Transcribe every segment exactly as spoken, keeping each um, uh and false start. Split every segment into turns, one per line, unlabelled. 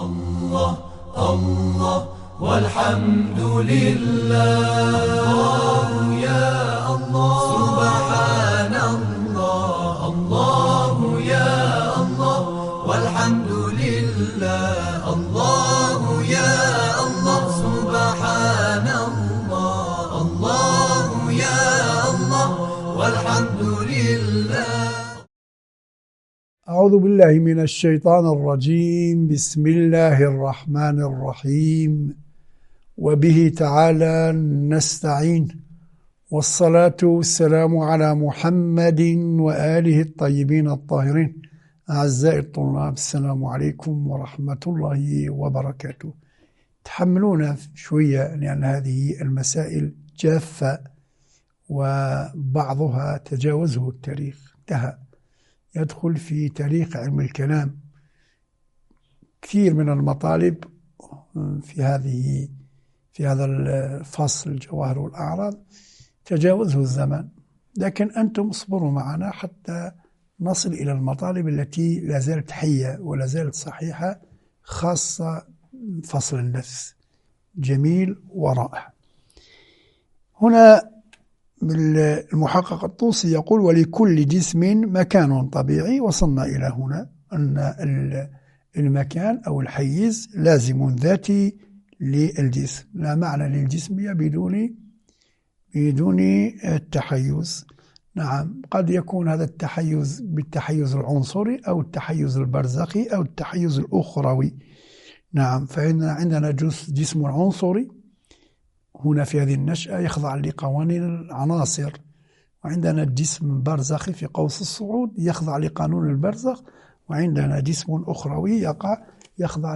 الله الله والحمد لله. الله يا الله سبحان الله. الله يا الله والحمد لله. الله يا الله سبحان الله. الله يا الله والحمد لله.
أعوذ بالله من الشيطان الرجيم. بسم الله الرحمن الرحيم، وبه تعالى نستعين، والصلاة والسلام على محمد وآله الطيبين الطاهرين. أعزائي الطلاب، السلام عليكم ورحمة الله وبركاته. تحملونا شوية لأن هذه المسائل جافة وبعضها تجاوزه التاريخ، انتهى، يدخل في تاريخ علم الكلام. كثير من المطالب في هذه في هذا الفصل الجواهر والأعراض تجاوزه الزمان، لكن أنتم اصبروا معنا حتى نصل إلى المطالب التي لا زالت حية ولا زالت صحيحة، خاصة فصل النفس، جميل ورائع. هنا المحقق الطوسي يقول: ولكل جسم مكان طبيعي. وصلنا إلى هنا أن المكان أو الحيز لازم ذاتي للجسم، لا معنى للجسمية بدون بدون التحيز. نعم، قد يكون هذا التحيز بالتحيز العنصري أو التحيز البرزخي أو التحيز الأخروي. نعم، فإن عندنا جسم عنصري هنا في هذه النشأة يخضع لقوانين العناصر، وعندنا جسم برزخي في قوس الصعود يخضع لقانون البرزخ، وعندنا جسم أخروي يقع يخضع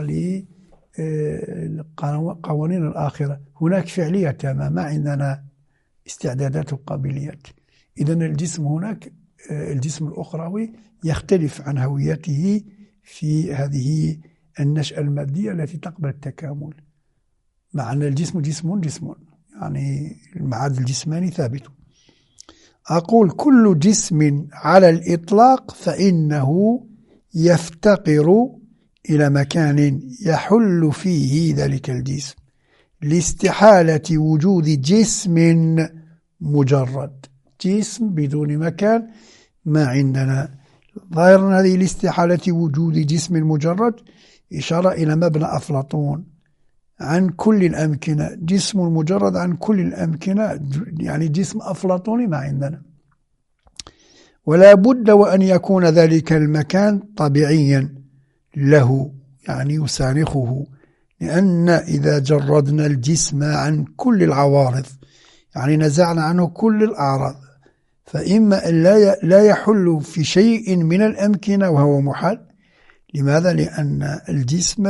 لقوانين الآخرة. هناك فعلية تامة، ما عندنا استعدادات وقابليات. إذن الجسم هناك الجسم الأخروي يختلف عن هويته في هذه النشأة المادية التي تقبل التكامل، مع أن الجسم جسم جسم يعني المعاد الجسماني ثابت. أقول: كل جسم على الإطلاق فإنه يفتقر إلى مكان يحل فيه ذلك الجسم لاستحالة وجود جسم مجرد. جسم بدون مكان ما عندنا. ظاهر هذه الاستحالة وجود جسم مجرد إشارة إلى مبنى أفلاطون عن كل الأمكنة، جسم مجرد عن كل الأمكنة، يعني جسم أفلاطوني ما عندنا. ولا بد وأن يكون ذلك المكان طبيعيا له، يعني يسانخه، لأن إذا جردنا الجسم عن كل العوارض، يعني نزعنا عنه كل الأعراض، فإما أن لا يحل في شيء من الأمكنة وهو محال. لماذا؟ لأن الجسم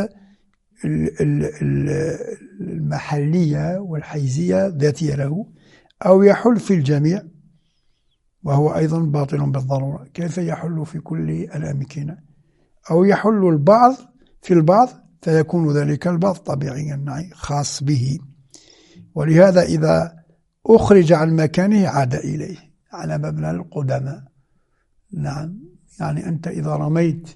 المحلية والحيزية ذاتية له، أو يحل في الجميع وهو أيضا باطل بالضرورة. كيف يحل في كل الأمكنة؟ أو يحل البعض في البعض فيكون ذلك البعض طبيعيا خاص به. ولهذا إذا أخرج عن مكانه عاد إليه على مبنى القدماء. نعم، يعني أنت إذا رميت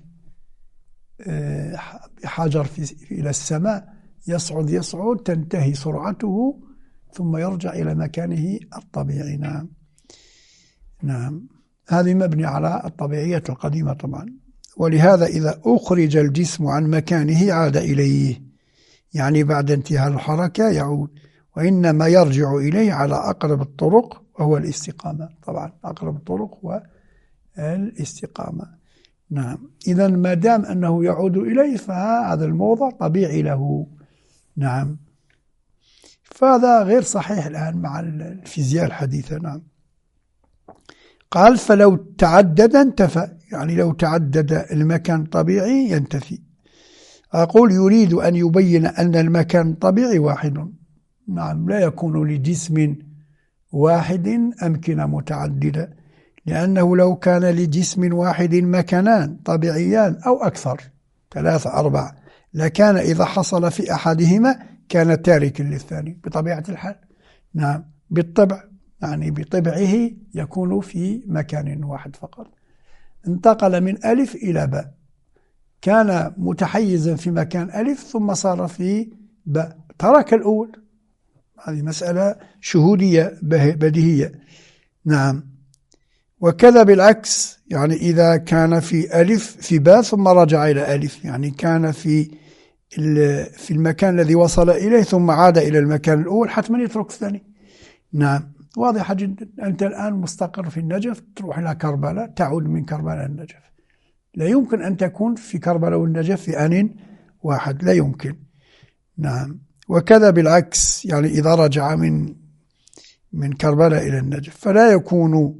بحجر في إلى السماء يصعد يصعد تنتهي سرعته ثم يرجع إلى مكانه الطبيعي. نعم نعم هذه مبني على الطبيعية القديمة طبعا. ولهذا إذا أخرج الجسم عن مكانه عاد إليه، يعني بعد انتهاء الحركة يعود، وإنما يرجع إليه على أقرب الطرق وهو الاستقامة. طبعا أقرب الطرق هو الاستقامة. نعم، إذا ما دام أنه يعود إليه فهذا الموضع طبيعي له. نعم، فهذا غير صحيح الآن مع الفيزياء الحديثة. نعم، قال: فلو تعدد انتفى، يعني لو تعدد المكان طبيعي ينتفي. أقول: يريد أن يبين أن المكان طبيعي واحد. نعم، لا يكون لجسم واحد أمكنة متعددة، لأنه لو كان لجسم واحد مكانان طبيعيان أو أكثر، ثلاثة أربعة، لكان إذا حصل في أحدهما كان تاركا للثاني بطبيعة الحال. نعم، بالطبع، يعني بطبعه يكون في مكان واحد فقط. انتقل من ألف إلى باء، كان متحيزا في مكان ألف ثم صار في باء، ترك الأول. هذه مسألة شهودية بديهية. نعم. وكذا بالعكس، يعني إذا كان في ألف في باء ثم رجع إلى ألف، يعني كان في في المكان الذي وصل إليه ثم عاد إلى المكان الأول، حتما يترك الثاني. نعم، واضحة جدا. أنت الآن مستقر في النجف، تروح إلى كربلاء، تعود من كربلاء النجف. لا يمكن أن تكون في كربلاء والنجف في آن واحد، لا يمكن. نعم. وكذا بالعكس، يعني إذا رجع من من كربلاء إلى النجف فلا يكون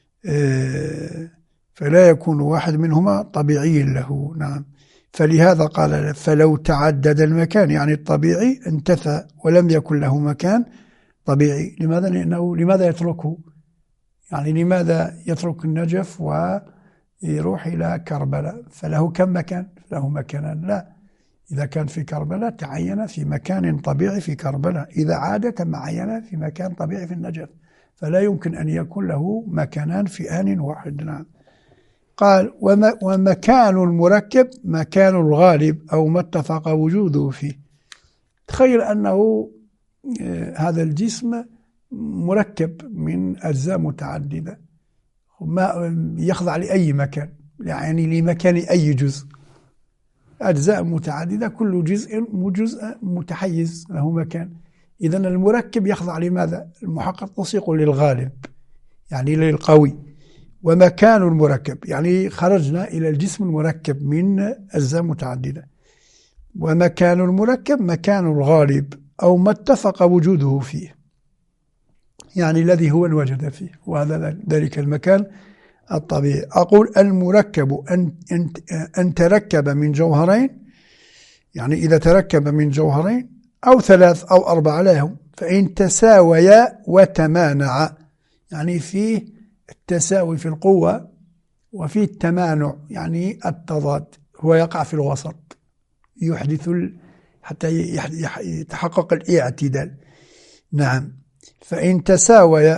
فلا يكون واحد منهما طبيعي له. نعم. فلهذا قال فلو تعدد المكان، يعني الطبيعي انتفى ولم يكن له مكان طبيعي. لماذا؟ لأنه لماذا يتركه؟ يعني لماذا يترك النجف ويروح إلى كربلاء؟ فله كم مكان؟ له مكانان. لا، إذا كان في كربلاء تعين في مكان طبيعي في كربلاء، إذا عاد تعين في مكان طبيعي في النجف، فلا يمكن أن يكون له مكانان في آن واحد. نعم. قال ومكان المركب مكان الغالب أو ما اتفق وجوده فيه. تخيل أنه هذا الجسم مركب من أجزاء متعددة، ما يخضع لأي مكان، يعني لمكان أي جزء، أجزاء متعددة، كل جزء جزء متحيز له مكان. إذن المركب يخضع لماذا؟ المحقق تصيق للغالب، يعني للقوي. ومكان المركب، يعني خرجنا إلى الجسم المركب من أجزاء متعددة. ومكان المركب مكان الغالب أو ما اتفق وجوده فيه، يعني الذي هو انوجد فيه، وهذا ذلك المكان الطبيعي. أقول المركب أن, أن, أن تركب من جوهرين، يعني إذا تركب من جوهرين أو ثلاث أو أربع لهم، فإن تساويا وتمانع، يعني فيه التساوي في القوة وفيه التمانع، يعني التضاد، هو يقع في الوسط، يحدث حتى يتحقق الاعتدال. نعم. فإن تساوي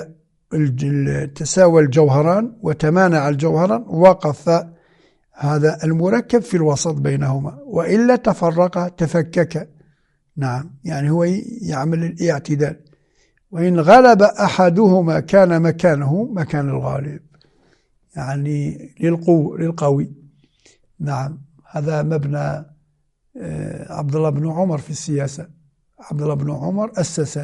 تساوى الجوهران وتمانع الجوهران وقف هذا المركب في الوسط بينهما، وإلا تفرق تفكك. نعم، يعني هو يعمل الاعتدال. وإن غلب أحدهما كان مكانه مكان الغالب، يعني للقو للقوي. نعم. هذا مبنى عبد الله بن عمر في السياسة. عبد الله بن عمر أسس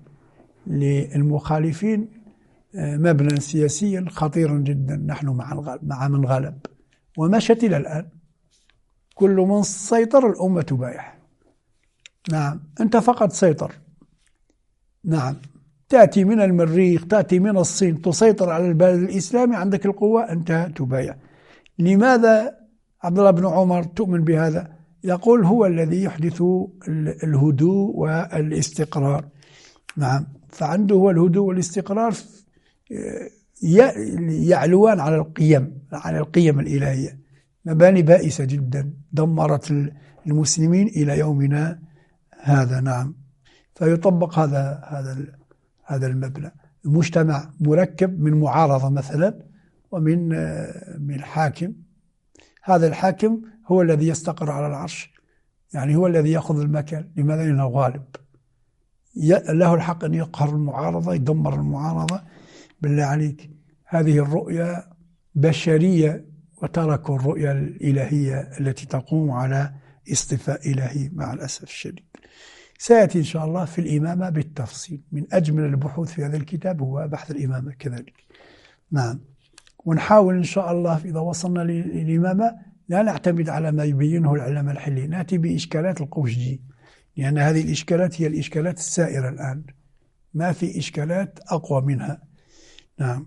للمخالفين مبنى سياسيا خطيرا جدا، نحن مع مع من غلب، ومشت إلى الآن. كل من سيطر الأمة تبايح. نعم، أنت فقط سيطر. نعم، تأتي من المريخ، تأتي من الصين، تسيطر على البلد الإسلامي، عندك القوة، أنت تبايع. لماذا عبد الله بن عمر تؤمن بهذا؟ يقول هو الذي يحدث الهدوء والاستقرار. نعم. فعنده هو الهدوء والاستقرار يعلوان على القيم، على القيم الإلهية. مباني بائسة جدا دمرت المسلمين إلى يومنا هذا. نعم. فيطبق هذا هذا هذا المبنى. المجتمع مركب من معارضة مثلا، ومن من حاكم. هذا الحاكم هو الذي يستقر على العرش، يعني هو الذي يأخذ المكان. لماذا؟ لأنه غالب، له الحق أن يقهر المعارضة، يدمر المعارضة. بالله عليك، هذه الرؤية بشرية، وتركوا الرؤية الإلهية التي تقوم على اصطفاء إلهي مع الأسف الشديد. سيأتي إن شاء الله في الإمامة بالتفصيل. من أجمل البحوث في هذا الكتاب هو بحث الإمامة كذلك. نعم. ونحاول إن شاء الله إذا وصلنا للإمامة لا نعتمد على ما يبينه العلماء الحلي، نأتي بإشكالات القوشجي، لأن هذه الإشكالات هي الإشكالات السائرة الآن، ما في إشكالات أقوى منها. نعم.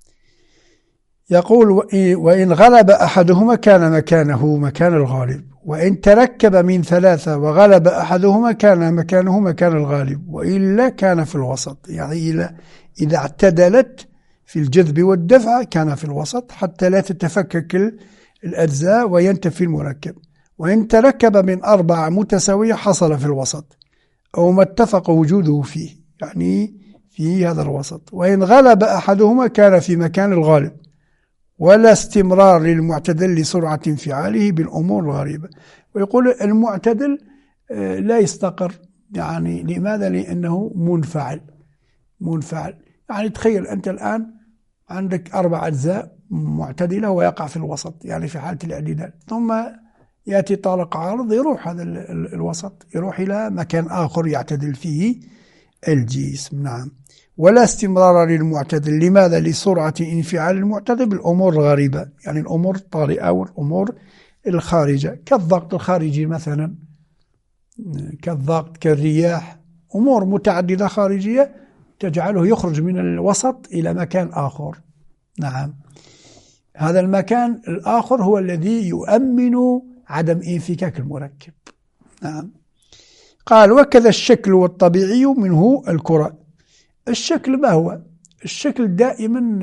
يقول وإن غلب أحدهما كان مكانه مكان الغالب، وإن تركب من ثلاثة وغلب أحدهما كان مكانه مكان الغالب، وإلا كان في الوسط، يعني إذا اعتدلت في الجذب والدفع كان في الوسط حتى لا تتفكك الأجزاء وينتفي المركب. وإن تركب من أربعة متساوية حصل في الوسط أو ما اتفق وجوده فيه، يعني في هذا الوسط. وإن غلب أحدهما كان في مكان الغالب، ولا استمرار للمعتدل لسرعة انفعاله بالأمور الغريبة. ويقول المعتدل لا يستقر، يعني لماذا؟ لأنه منفعل منفعل يعني تخيل أنت الآن عندك أربع أجزاء معتدلة ويقع في الوسط، يعني في حالة الاعتدال، ثم يأتي طارق عارض يروح هذا الوسط، يروح إلى مكان آخر يعتدل فيه الجسم. نعم. ولا استمرار للمعتدل، لماذا؟ لسرعة انفعال المعتدل بالأمور الغريبة، يعني الأمور الطارئة والأمور الخارجة، كالضغط الخارجي مثلا، كالضغط كالرياح، أمور متعددة خارجية تجعله يخرج من الوسط إلى مكان آخر. نعم. هذا المكان الآخر هو الذي يؤمن عدم انفكاك المركب. نعم. قال وكذا الشكل والطبيعي منه الكرة. الشكل ما هو؟ الشكل دائما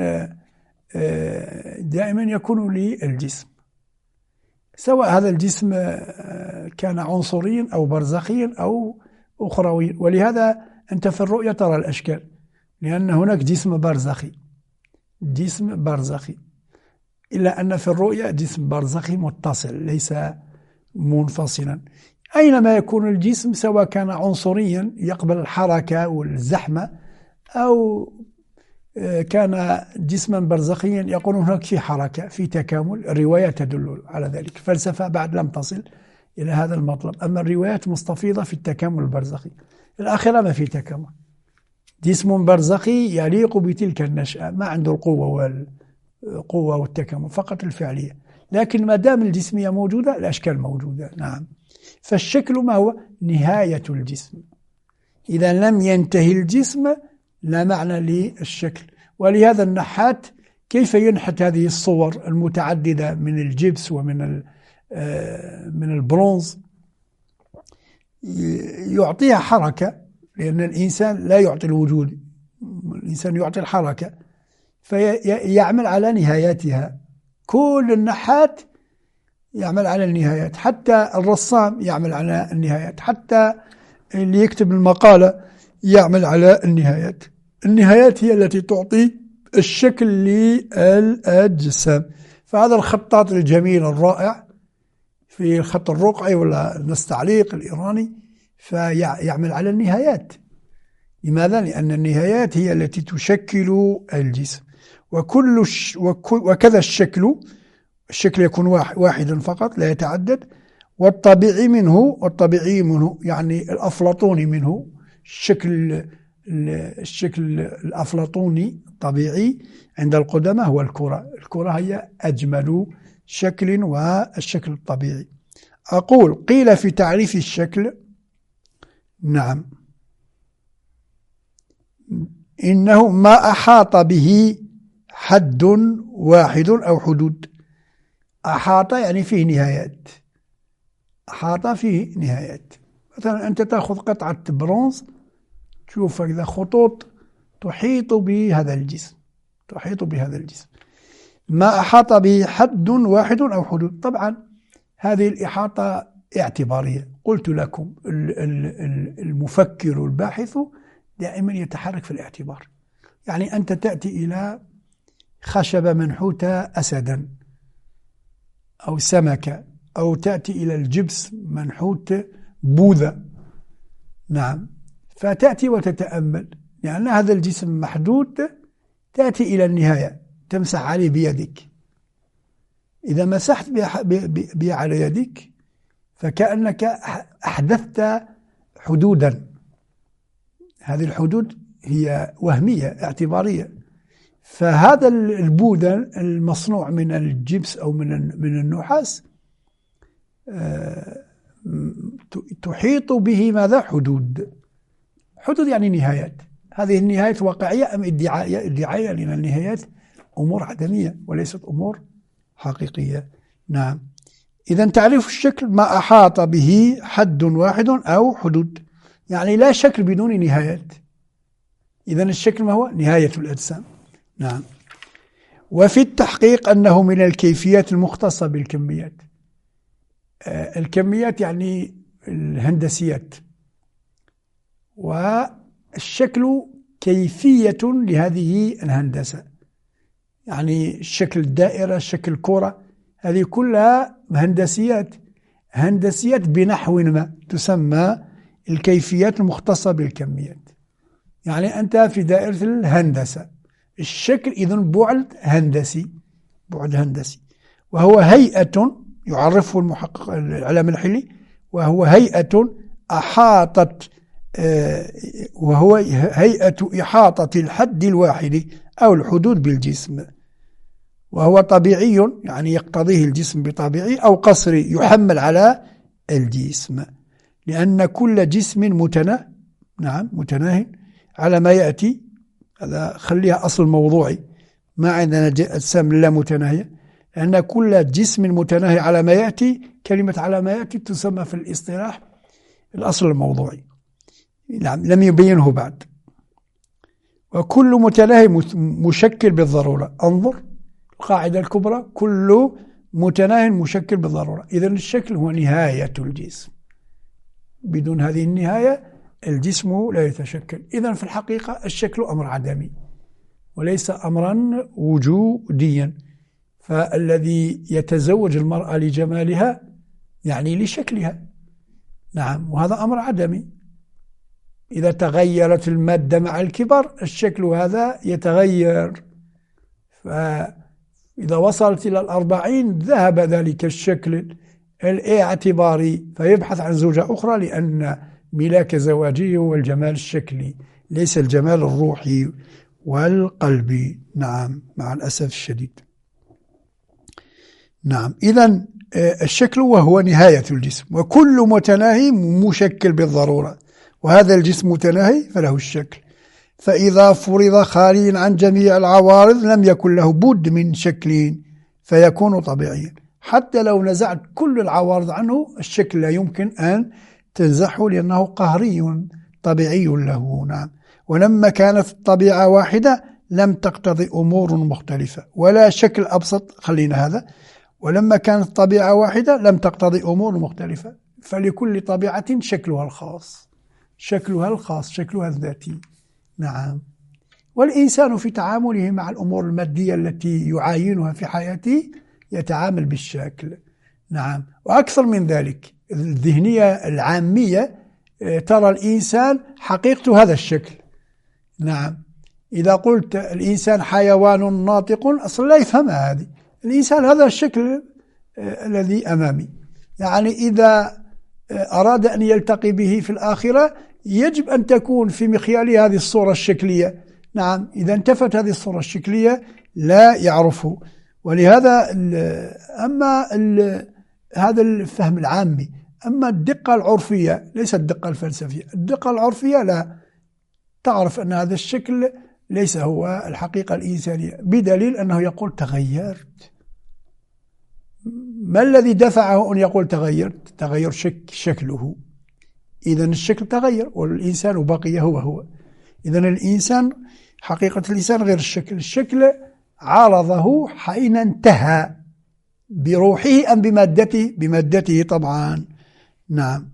دائما يكون للجسم، سواء هذا الجسم كان عنصريا أو برزخيا أو أخرويا. ولهذا أنت في الرؤية ترى الأشكال، لأن هناك جسم برزخي جسم برزخي إلا أن في الرؤية جسم برزخي متصل ليس منفصلا. أينما يكون الجسم سواء كان عنصريا يقبل الحركة والزحمة أو كان جسما برزخيا يقول هناك في حركة في تكامل. الروايات تدل على ذلك، الفلسفة بعد لم تصل إلى هذا المطلب، أما الروايات مستفيضة في التكامل البرزخي. الآخرة ما في تكامل، جسم برزخي يليق بتلك النشأة، ما عنده القوة والقوة والتكامل، فقط الفعلية. لكن ما دام الجسمية موجودة الأشكال موجودة. نعم. فالشكل ما هو؟ نهاية الجسم. إذا لم ينتهي الجسم لا معنى للشكل. ولهذا النحات كيف ينحت هذه الصور المتعددة من الجبس ومن من البرونز؟ يعطيها حركة، لأن الإنسان لا يعطي الوجود، الإنسان يعطي الحركة، فيعمل على نهاياتها. كل النحات يعمل على النهايات، حتى الرسام يعمل على النهايات، حتى اللي يكتب المقالة يعمل على النهايات. النهايات هي التي تعطي الشكل للأجسام. فهذا الخطاط الجميل الرائع في الخط الرقعي ولا النستعليق الإيراني فيعمل على النهايات. لماذا؟ لأن النهايات هي التي تشكل الجسم. وكل ش... وكذا الشكل الشكل يكون واحدا فقط لا يتعدد. والطبيعي منه والطبيعي منه يعني الأفلاطوني منه، الشكل الشكل الأفلاطوني الطبيعي عند القدماء هو الكرة. الكرة هي أجمل شكل والشكل الطبيعي. أقول قيل في تعريف الشكل، نعم، إنه ما أحاط به حد واحد أو حدود. أحاط يعني فيه نهايات، أحاط فيه نهايات. مثلا أنت تأخذ قطعة برونز تشوف إذا خطوط تحيط بهذا الجسم تحيط بهذا الجسم ما أحاط به حد واحد أو حدود. طبعا هذه الإحاطة اعتبارية. قلت لكم المفكر الباحث دائما يتحرك في الاعتبار. يعني أنت تأتي إلى خشبة منحوتة أسدا أو سمكة، أو تأتي إلى الجبس منحوت بوذا، نعم، فتأتي وتتأمل لأن يعني هذا الجسم محدود، تأتي إلى النهاية تمسح عليه بيدك. إذا مسحت به على يدك فكأنك أحدثت حدودا. هذه الحدود هي وهمية اعتبارية. فهذا البوذا المصنوع من الجبس أو من من النحاس تحيط به ماذا؟ حدود. حدود يعني نهايات. هذه النهايات واقعية أم ادعائية؟ ادعائية، لأن النهايات أمور عدمية وليست أمور حقيقية. نعم. إذا تعريف الشكل ما أحاط به حد واحد أو حدود، يعني لا شكل بدون نهايات. إذا الشكل ما هو؟ نهاية الأجسام. نعم. وفي التحقيق أنه من الكيفيات المختصة بالكميات. آه الكميات يعني الهندسيات، والشكل كيفية لهذه الهندسة. يعني شكل الدائرة، شكل الكرة، هذه كلها هندسيات هندسيات بنحو ما تسمى الكيفيات المختصة بالكميات. يعني أنت في دائرة الهندسة، الشكل إذن بعد هندسي، بعد هندسي، وهو هيئة يعرفه المحقق الإعلام الحلي، وهو هيئة أحاطت وهو هيئة إحاطة الحد الواحد أو الحدود بالجسم، وهو طبيعي يعني يقتضيه الجسم بطبيعي، أو قصري يحمل على الجسم، لأن كل جسم متناه نعم متناه على ما يأتي. هذا خليها أصل موضوعي، ما عندنا أجسام لا متناهية، لأن كل جسم متناهي على ما يأتي، كلمة على ما يأتي تسمى في الاصطلاح الأصل الموضوعي، نعم لم يبينه بعد. وكل متناهي مشكل بالضرورة، انظر القاعدة الكبرى، كل متناهي مشكل بالضرورة. إذن الشكل هو نهاية الجسم، بدون هذه النهاية الجسم لا يتشكل. إذن في الحقيقة الشكل أمر عدمي وليس أمرا وجوديا، فالذي يتزوج المرأة لجمالها يعني لشكلها، نعم، وهذا أمر عدمي. إذا تغيرت المادة مع الكبر الشكل هذا يتغير، فإذا وصلت إلى الأربعين ذهب ذلك الشكل الاعتباري، فيبحث عن زوجة أخرى، لأن ملاك زواجه هو الجمال الشكلي ليس الجمال الروحي والقلبي، نعم مع الأسف الشديد. نعم إذن الشكل وهو نهاية الجسم، وكل متناهي مشكل بالضرورة، وهذا الجسم متناهي فله الشكل. فإذا فرض خاليا عن جميع العوارض لم يكن له بد من شكل فيكون طبيعيا. حتى لو نزعت كل العوارض عنه الشكل لا يمكن أن تنزحه، لأنه قهري طبيعي له. نعم. ولما كانت الطبيعة واحدة لم تقتضي أمور مختلفة، ولا شكل أبسط، خلينا هذا، ولما كانت الطبيعة واحدة لم تقتضي أمور مختلفة، فلكل طبيعة شكلها الخاص، شكلها الخاص شكلها الذاتي. نعم. والإنسان في تعامله مع الأمور المادية التي يعاينها في حياته يتعامل بالشكل. نعم. وأكثر من ذلك، الذهنية العامية ترى الإنسان حقيقة هذا الشكل. نعم. إذا قلت الإنسان حيوان ناطق أصلا لا يفهمها هذه، الإنسان هذا الشكل الذي أمامي، يعني إذا أراد أن يلتقي به في الآخرة يجب أن تكون في مخياله هذه الصورة الشكلية. نعم. إذا انتفت هذه الصورة الشكلية لا يعرفه. ولهذا أما هذا الفهم العامي، أما الدقة العرفية ليست الدقة الفلسفية، الدقة العرفية لا تعرف أن هذا الشكل ليس هو الحقيقة الإنسانية، بدليل أنه يقول تغيرت. ما الذي دفعه أن يقول تغيرت؟ تغير شك شكله. إذن الشكل تغير والإنسان بقي هو هو. إذن الإنسان حقيقة الإنسان غير الشكل، الشكل عارضه حين انتهى بروحه أم بمادته؟ بمادته طبعا. نعم.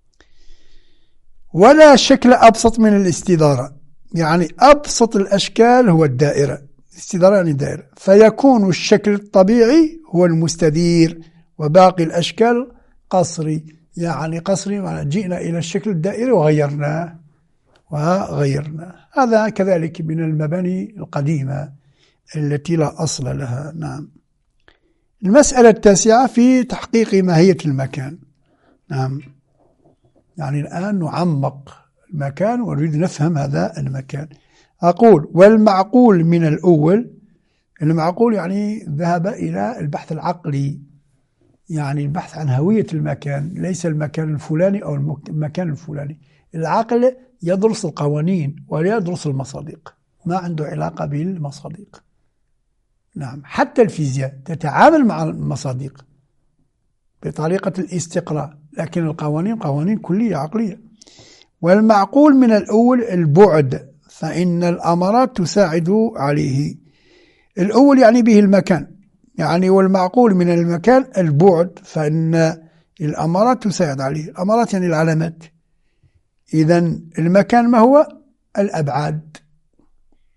ولا شكل أبسط من الاستدارة، يعني أبسط الأشكال هو الدائرة، الاستدارة يعني الدائرة، فيكون الشكل الطبيعي هو المستدير وباقي الأشكال قصري. يعني قصري معنى جئنا إلى الشكل الدائري وغيرناه وغيرناه. هذا كذلك من المباني القديمة التي لا أصل لها. نعم. المسألة التاسعة في تحقيق ماهية المكان. نعم. يعني الآن نعمق المكان ونريد نفهم هذا المكان. أقول والمعقول من الأول، المعقول يعني ذهب إلى البحث العقلي، يعني البحث عن هوية المكان، ليس المكان الفلاني أو المكان الفلاني. العقل يدرس القوانين ولا يدرس المصادق، ما عنده علاقة بالمصادق. نعم. حتى الفيزياء تتعامل مع المصادق بطريقة الاستقراء، لكن القوانين قوانين كلية عقلية. والمعقول من الأول البعد، فإن الأمارات تساعد عليه. الأول يعني به المكان، يعني والمعقول من المكان البعد، فإن الأمارات تساعد عليه. الأمارات يعني العلامات. إذن المكان ما هو؟ الأبعاد.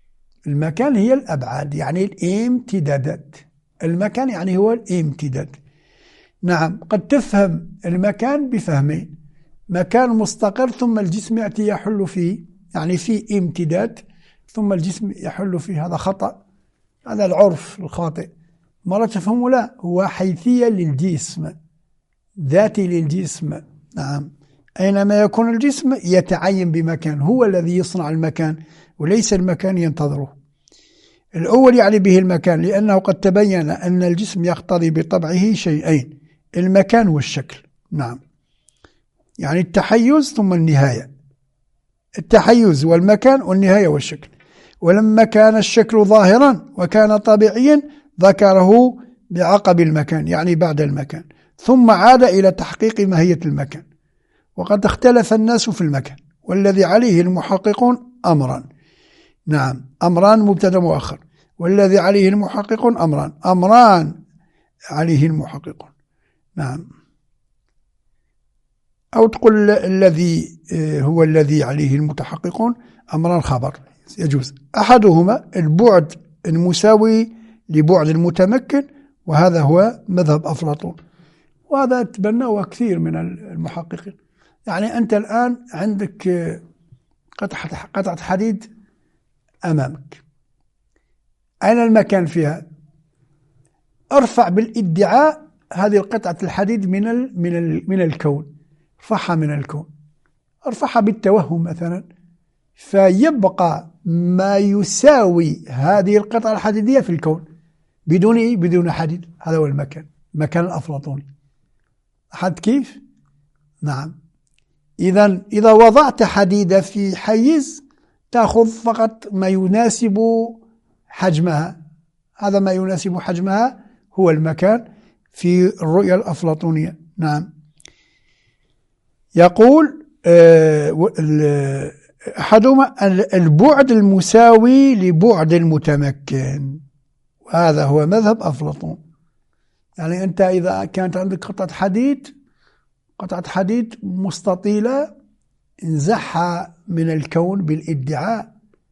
المكان هي الأبعاد، يعني الامتدادات. المكان يعني هو الامتداد. نعم، قد تفهم المكان بفهمين: مكان مستقر ثم الجسم يأتي يحل فيه، يعني فيه امتداد ثم الجسم يحل فيه، هذا خطأ، هذا العرف الخاطئ. مرة تفهموا لا، هو حيثية للجسم، ذاتي للجسم. نعم، أينما يكون الجسم يتعين بمكان، هو الذي يصنع المكان وليس المكان ينتظره. الأول يعني به المكان، لأنه قد تبين أن الجسم يقتضي بطبعه شيئين: المكان والشكل. نعم، يعني التحيز ثم النهاية، التحيز والمكان والنهاية والشكل. ولما كان الشكل ظاهرا وكان طبيعيا ذكره بعقب المكان، يعني بعد المكان، ثم عاد إلى تحقيق ماهية المكان. وقد اختلف الناس في المكان، والذي عليه المحققون أمران. نعم، أمران مبتدأ مؤخر، والذي عليه المحققون أمران، أمران عليه المحققون. نعم، أو تقول الذي هو الذي عليه المتحققون، أمران خبر يجوز. أحدهما البعد المساوي لبعد المتمكن، وهذا هو مذهب أفلاطون، وهذا تبناه كثير من المحققين. يعني أنت الآن عندك قطعة حديد أمامك، أين المكان فيها؟ ارفع بالادعاء هذه القطعة الحديد من ال من ال من الكون، ارفعها من الكون، ارفعها بالتوهم مثلا، فيبقى ما يساوي هذه القطعة الحديدية في الكون بدون بدون حديد. هذا هو المكان، المكان الأفلاطوني. أحد كيف؟ نعم، إذا إذا وضعت حديدة في حيز تأخذ فقط ما يناسب حجمها، هذا ما يناسب حجمها هو المكان في الرؤية الأفلاطونية. نعم، يقول أحدهما البعد المساوي لبعد المتمكن، وهذا هو مذهب أفلاطون. يعني أنت إذا كانت عندك قطعة حديد قطعة حديد مستطيلة، انزحها من الكون بالادعاء،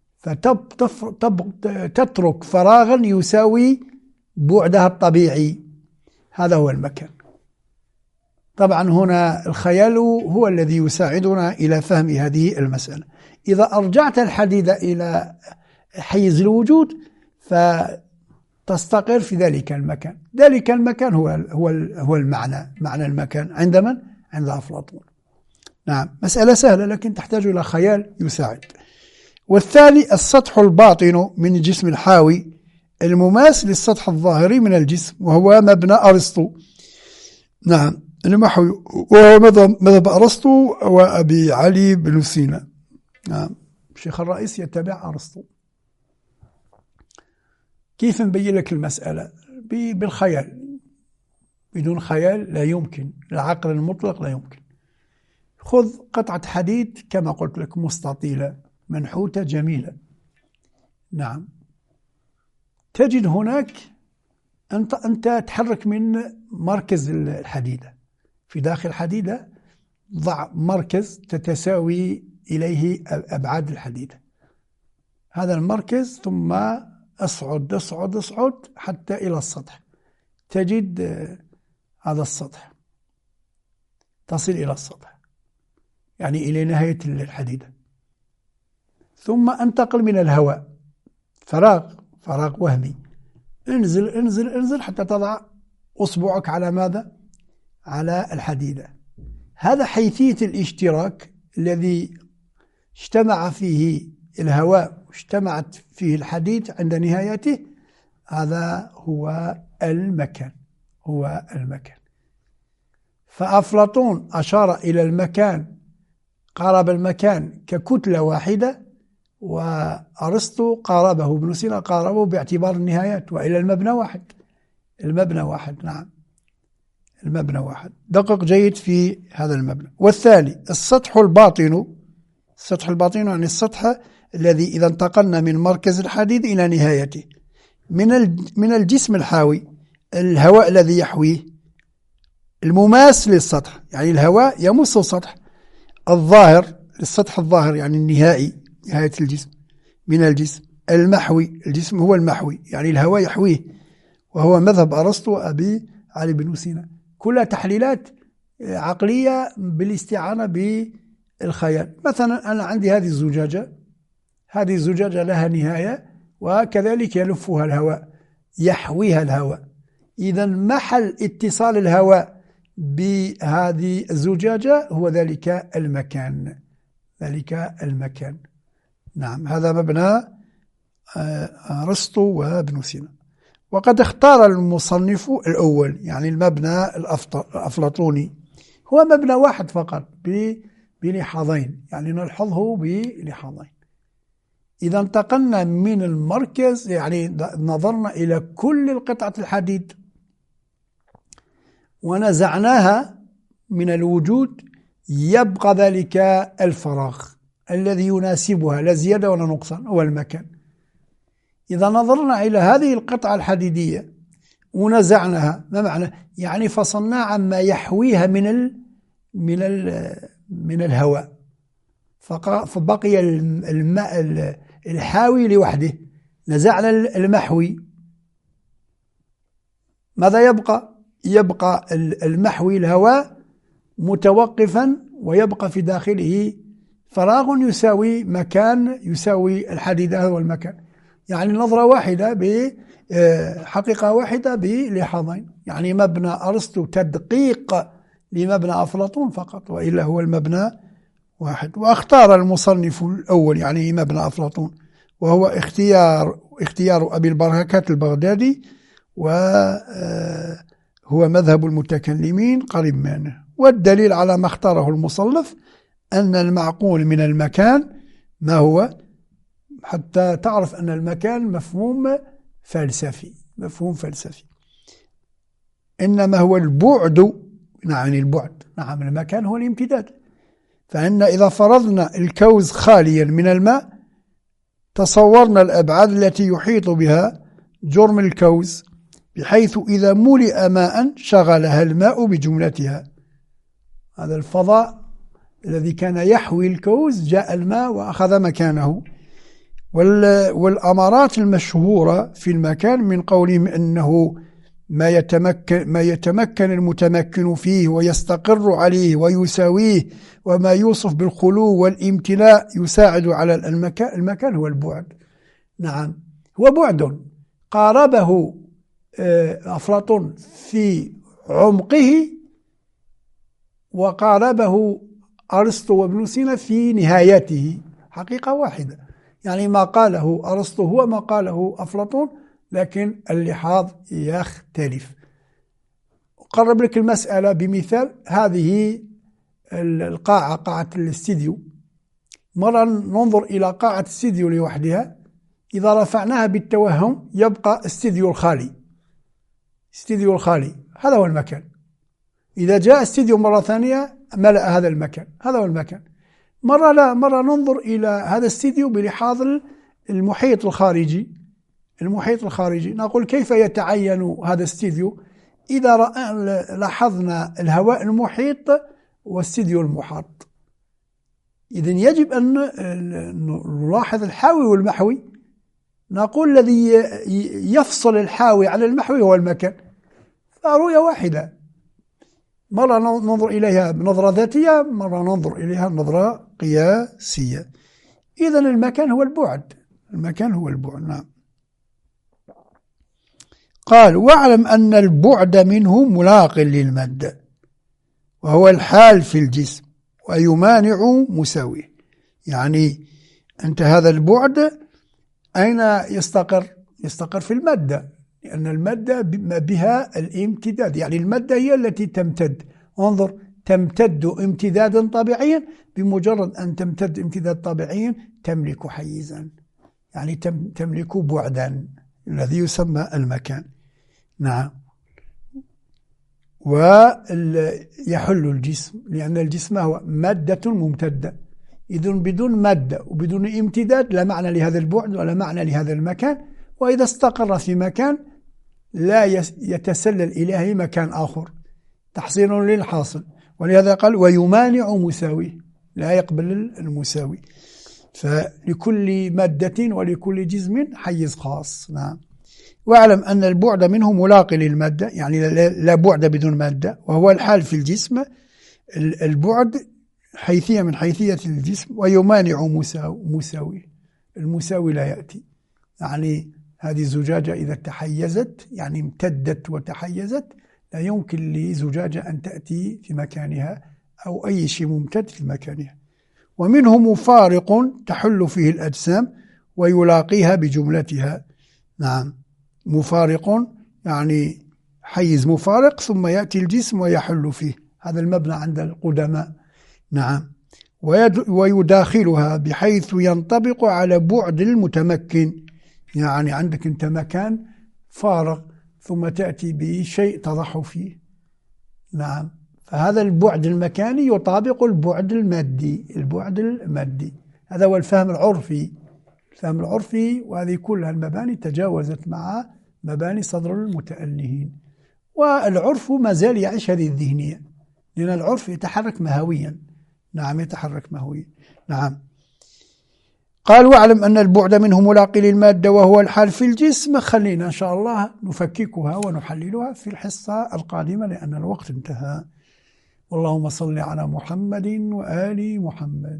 فتترك فراغا يساوي بعدها الطبيعي، هذا هو المكان. طبعا هنا الخيال هو الذي يساعدنا إلى فهم هذه المسألة. إذا أرجعت الحديد إلى حيز الوجود فتستقر في ذلك المكان، ذلك المكان هو هو هو المعنى، معنى المكان عند من؟ عند أفلاطون. نعم، مسألة سهلة لكن تحتاج إلى خيال يساعد. والثاني السطح الباطن من الجسم الحاوي المماس للسطح الظاهري من الجسم، وهو مبنى أرسطو. نعم، المحوي، وهو مذهب أرسطو وأبي علي بن سينا. نعم، الشيخ الرئيس يتبع أرسطو. كيف نبين لك المسألة؟ بالخيال، بدون خيال لا يمكن، العقل المطلق لا يمكن. خذ قطعة حديد كما قلت لك مستطيلة منحوتة جميلة. نعم، تجد هناك أنت أنت تحرك من مركز الحديدة، في داخل الحديدة ضع مركز تتساوي إليه أبعاد الحديدة، هذا المركز، ثم أصعد أصعد أصعد حتى إلى السطح، تجد هذا السطح، تصل إلى السطح، يعني إلى نهاية الحديدة. ثم انتقل من الهواء، فراغ فراغ وهمي، انزل انزل انزل حتى تضع أصبعك على ماذا؟ على الحديدة. هذا حيثية الاشتراك الذي اجتمع فيه الهواء واجتمعت فيه الحديد عند نهايته، هذا هو المكان، هو المكان. فأفلاطون أشار إلى المكان، قارب المكان ككتلة واحدة، وأرسطو قاربه، ابن سينا قاربه باعتبار النهايات، وإلى المبنى واحد، المبنى واحد. نعم، المبنى واحد، دقق جيد في هذا المبنى. والثاني السطح الباطن، السطح الباطن يعني السطح الذي إذا انتقلنا من مركز الحديد إلى نهايته، من من الجسم الحاوي، الهواء الذي يحويه، المماس للسطح، يعني الهواء يمس السطح، الظاهر للسطح الظاهر يعني النهائي، نهاية الجسم، من الجسم، المحوي، الجسم هو المحوي يعني الهواء يحويه، وهو مذهب أرسطو وأبي علي بن سينا. كلها تحليلات عقلية بالاستعانة بالخيال. مثلا أنا عندي هذه الزجاجة، هذه الزجاجة لها نهاية وكذلك يلفها الهواء يحويها الهواء. إذا محل اتصال الهواء بهذه الزجاجة هو ذلك المكان، ذلك المكان. نعم، هذا مبنى أرسطو وابن سينا. وقد اختار المصنف الأول يعني المبنى الأفلاطوني، هو مبنى واحد فقط بلحاظين، يعني نلحظه بلحاظين. إذا انتقلنا من المركز يعني نظرنا إلى كل القطعة الحديد ونزعناها من الوجود، يبقى ذلك الفراغ الذي يناسبها لا زيادة ولا نقصان، هو المكان. إذا نظرنا إلى هذه القطعة الحديدية ونزعناها، ما معنى؟ يعني فصلنا عما يحويها من ال من ال من الهواء، فبقي الماء الحاوي لوحده. نزعنا المحوي، ماذا يبقى؟ يبقى المحوي الهواء متوقفا، ويبقى في داخله فراغ يساوي مكان، يساوي الحديد، هذا هو المكان. يعني نظرة واحدة بحقيقة واحدة بلحاظين، يعني مبنى أرسطو تدقيق لمبنى أفلاطون فقط، وإلا هو المبنى واحد. واختار المصنف الأول يعني مبنى أفلاطون، وهو اختيار اختيار أبي البركات البغدادي، وهو مذهب المتكلمين قريب منه. والدليل على ما اختاره المصنف أن المعقول من المكان ما هو، حتى تعرف أن المكان مفهوم فلسفي، مفهوم فلسفي، إنما هو البعد. نعم البعد، نعم المكان هو الامتداد. فإن إذا فرضنا الكوز خاليا من الماء تصورنا الأبعاد التي يحيط بها جرم الكوز، بحيث إذا ملئ ماء شغلها الماء بجملتها. هذا الفضاء الذي كان يحوي الكوز جاء الماء وأخذ مكانه. والأمارات المشهورة في المكان من قولهم أنه ما يتمكن, ما يتمكن المتمكن فيه ويستقر عليه ويساويه، وما يوصف بالخلو والامتلاء يساعد على المكان. المكان هو البعد. نعم هو بعد قاربه أفلاطون في عمقه، وقاربه أرسطو وابن سينا في نهايته، حقيقة واحدة. يعني ما قاله أرسطو هو ما قاله أفلاطون، لكن اللحاظ يختلف. أقرب لك المسألة بمثال. هذه القاعة، قاعة الاستديو، مرة ننظر إلى قاعة الاستديو لوحدها، إذا رفعناها بالتوهم يبقى استديو الخالي، استديو الخالي هذا هو المكان. إذا جاء استديو مرة ثانية ملأ هذا المكان، هذا هو المكان. مرة لا، مرة ننظر إلى هذا الاستديو بلحاظ المحيط الخارجي، المحيط الخارجي نقول كيف يتعين هذا الاستديو؟ إذا لاحظنا الهواء المحيط والاستديو المحاط، إذن يجب أن نلاحظ الحاوي والمحوي. نقول الذي يفصل الحاوي عن المحوي هو المكان، فرؤية واحدة. مرة ننظر إليها بنظرة ذاتية، مرة ننظر إليها بنظرة قياسية. إذن المكان هو البعد، المكان هو البعد. نعم. قال: واعلم أن البعد منه ملاق للمادة، وهو الحال في الجسم، ويمانع مساويه. يعني أنت هذا البعد أين يستقر؟ يستقر في المادة، لأن المادة بها الامتداد، يعني المادة هي التي تمتد. انظر، تمتد امتدادا طبيعيا، بمجرد أن تمتد امتداد طبيعيا تملك حيزا، يعني تملك بعدا الذي يسمى المكان. نعم. ويحل الجسم، لأن الجسم هو مادة ممتدة. إذن بدون مادة وبدون امتداد لا معنى لهذا البعد ولا معنى لهذا المكان. وإذا استقر في مكان لا يتسلل إليه مكان آخر، تحصيل للحاصل. ولهذا قال: ويمانع مساويه، لا يقبل المساوي. فلكل مادة ولكل جسم حيز خاص. نعم. واعلم أن البعد منه ملاقي للمادة، يعني لا بعد بدون مادة، وهو الحال في الجسم. البعد حيثية من حيثية الجسم، ويمانع مساوي. المساوي لا يأتي، يعني هذه الزجاجة إذا تحيزت يعني امتدت وتحيزت، لا يمكن لزجاجة أن تأتي في مكانها أو أي شيء ممتد في مكانها. ومنه مفارق تحل فيه الأجسام ويلاقيها بجملتها. نعم، مفارق يعني حيز مفارق ثم يأتي الجسم ويحل فيه، هذا المبنى عند القدماء. نعم. ويداخلها بحيث ينطبق على بعد المتمكن، يعني عندك انت مكان فارغ ثم تأتي بشيء تضح فيه. نعم، فهذا البعد المكاني يطابق البعد المادي. البعد المادي هذا هو الفهم العرفي. الفهم العرفي، وهذه كلها المباني تجاوزت مع مباني صدر المتألهين. والعرف ما زال يعيش هذه الذهنية، لأن العرف يتحرك مهويا. نعم، يتحرك مهويا. نعم. قال واعلم أن البعد منه ملاقي للمادة وهو الحال في الجسم. خلينا إن شاء الله نفككها ونحللها في الحصة القادمة لأن الوقت انتهى. اللهم صل على محمد وآل محمد.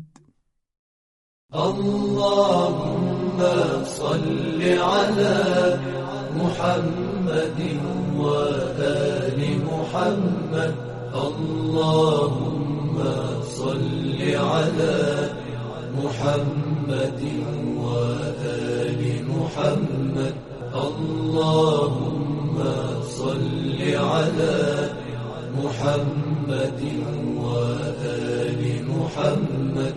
اللهم صل على محمد وآل محمد. اللهم صل على محمد وآل محمد. اللهم صل على محمد وآل محمد.